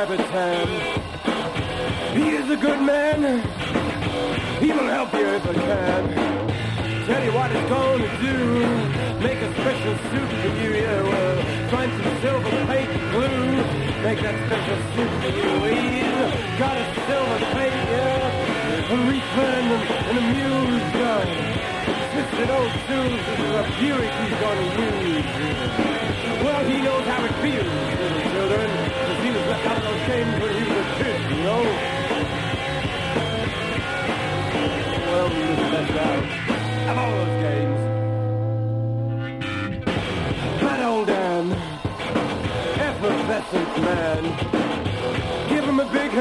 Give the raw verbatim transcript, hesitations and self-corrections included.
Tan. He is a good man. He will help you if I can. Tell you what it's gonna do. Make a special suit for you, yeah, well, find some silver paint and glue. Make that special suit for you. He's got a silver paint, yeah, a refund and, and a muse gun. Twisted old shoes, this is a Buick he's gonna use. Well, he knows how it feels, little children, because he was left out of those games when he was a kid, you know. Well, he was left out of all those games. That old Dan, effervescent man, give him a big